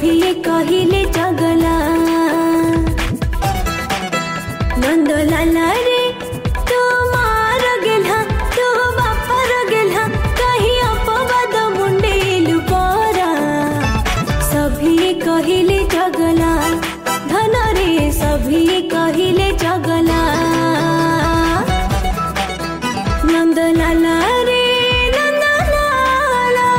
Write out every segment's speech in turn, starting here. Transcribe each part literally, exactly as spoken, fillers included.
सभी कहिले चगला नंदलाला रे तू मार गेला तू बापर गेला कहीं अपवाद मुंडेलु परा सभी कहिले चगला धन रे सभी कहिले चगला नंदलाला रे नंदलाला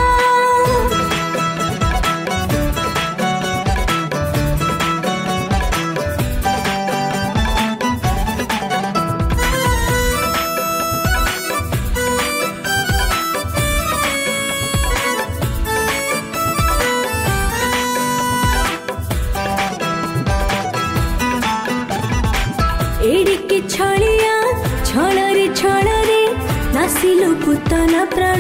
एडिके छलिया छलरे छलरे नासिलु पुतना प्राण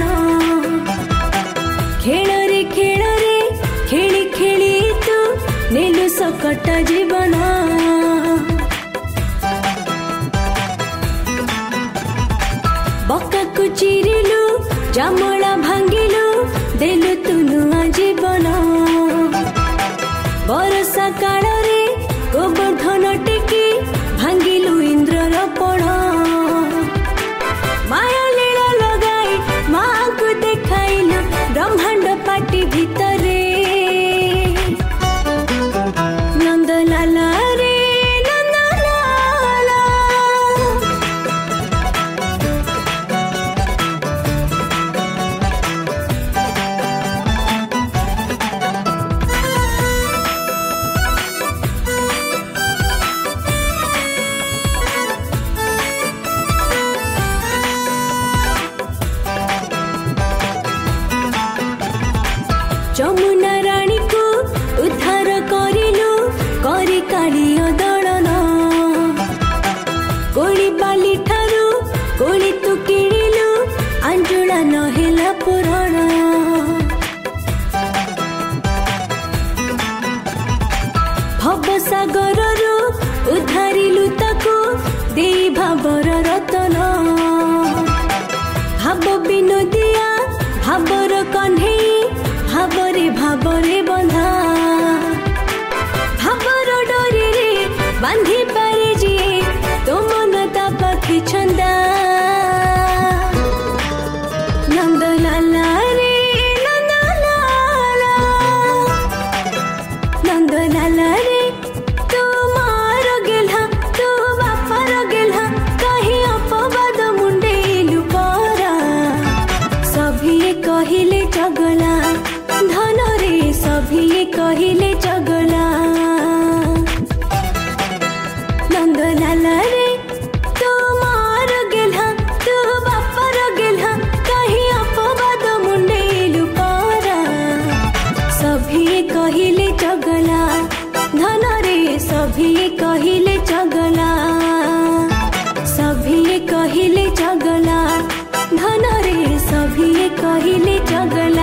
खेलरे खेलरे खेली खेली तू नेलु सकट जीवन बका को चिरिलु जामला भांगिलु देलु तू नुआ जीवन बरसा कालरे गोवर्धन टेकी भांगिलु इंद्रर पड़ माया लीला लगाई माँ को देखाइलु ब्रह्मांड पाटी भितरे नंदलाला रे नंदलाला जमुना रानी को उद्धार करिलु करी कालिय दलन कोली बाली ठारू कोली तू किणिलु अंजुला नहेला पुराण भवसागर रु उद्धारिलु ताकू देई भावर रतन भाव विनोदिया भावर कन्हेई भावरे भावरे बंधा भावर डोरी रे बांधी पारे जी तो मन ता पखी छंदा नंदलाला रे नंदलाला नंदलाला रे तू मार गेला तू बापर गेला कहीं अपवाद मुंडेलु परा सभी कहिले चगला धन रे सभी कहिले चगला नंदलाला रे तू मार गेला तू बापर गेला कहीं अपवाद मुंडेलु परा सभी कहिले चगला धन रे सभी कहिले चगला सभी कहिले चगला धन रे सभी कहिले चगला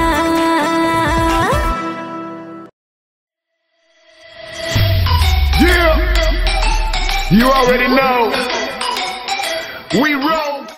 You already know. We roll.